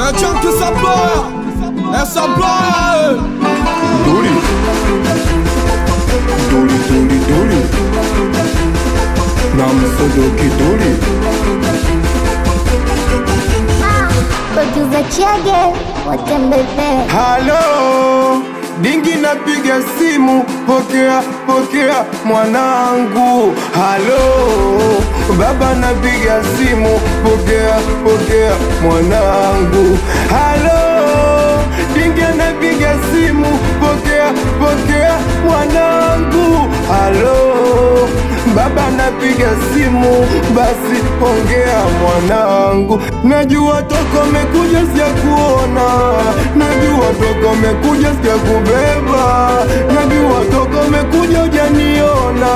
Chunky Supplier, Supplier. Duri, duri, duri, duri. Namsodoki duri. Producer Chege, watembebe. Halo, dingi napiga simu, pokea, pokea mwanangu. Halo, baba napiga simu, pokea, pokea mwanangu. Halo, dingi napiga simu, pokea, pokea mwanangu. Halo, baba napiga simu, basi ongea mwanangu. Najua toko mekuja siya kuona, najua toko mekuja siya kubeba, najua toko mekuja ujaniona,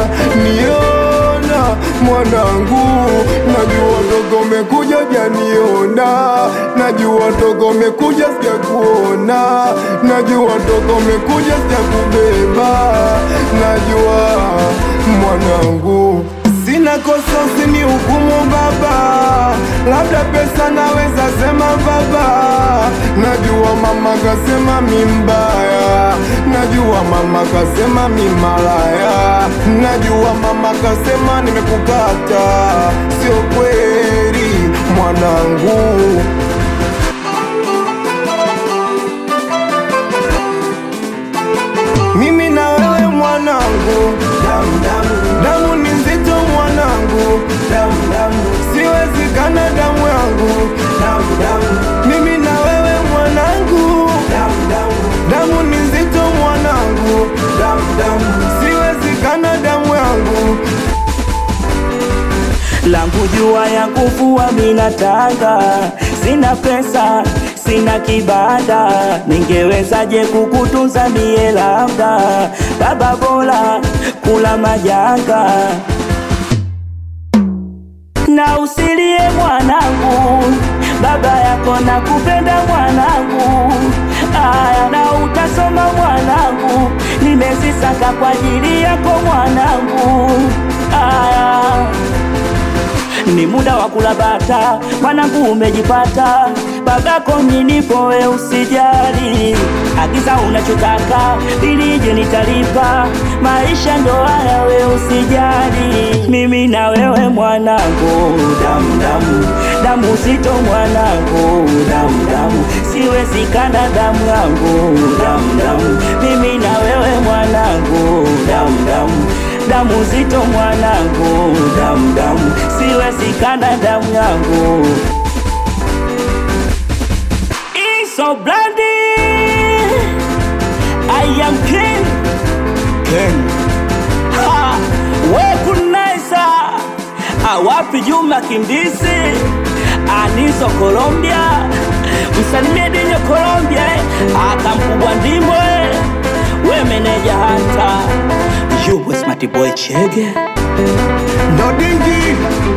niona mwanangu. Najua toko mekuja ujaniona, najua toko mekuja siya kuona, najua toko mekuja siya kubeba, najua mwanangu. Sina kosa usini hukumu baba, labda pesa naweza sema baba. Najua mama kasema mi mbaya, najua mama kasema mi malaya, najua mama kasema nimekukata, sio kweli mwanangu. Mimi na wewe mwanangu, damu damu, damu ni nzito mwanangu, damu damu, siwezi kana damu yangu, damu damu. Mimi na wewe mwanangu, damu damu, damu ni nzito mwanangu, damu damu, siwezi kana damu yangu. Langu jua ya kuvua minatanga, sina pesa, sina kibanda, ningewezaje kukutunza mie labda, baba bora kula majanga. Na usilie mwanangu, baba yako nakupenda mwanangu, aya na utasoma mwanangu, nimezisaka kwa ajili yako mwanangu, aya. Ni muda wa kula bata, mwanangu umejipata, babako nilipo we usijali, agiza unachotaka, bilije nitalipa, maisha ndo haya we usijali. Mimi na wewe mwanangu, damu damu, damu zito mwanangu, damu damu, siwezi kana damu yangu, damu damu. Mimi na wewe mwanangu, damu damu, damu zito mwanangu, damu damu, siwezi kana damu yangu. So bloody, I am king, king. Ha, we kunaisa, awapi Juma Kimdisi, Aniso Colombia, msalimie Dinyo Colombia, akamkubwa ndimo, we meneja hata, you was Smarty Boy Chege. Ndo dingi,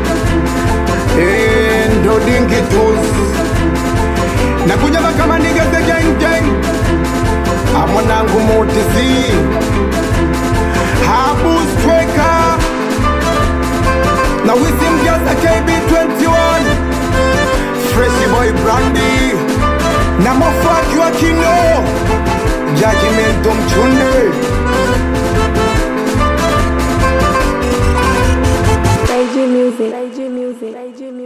ndo dingi tools. Nakuja kama nigga the gang gang, mwanangu Mutizi, Habu Striker, na wisi mjaza KB21, Fresh Boy Brandy, na Mofaki wa Kino, Judgment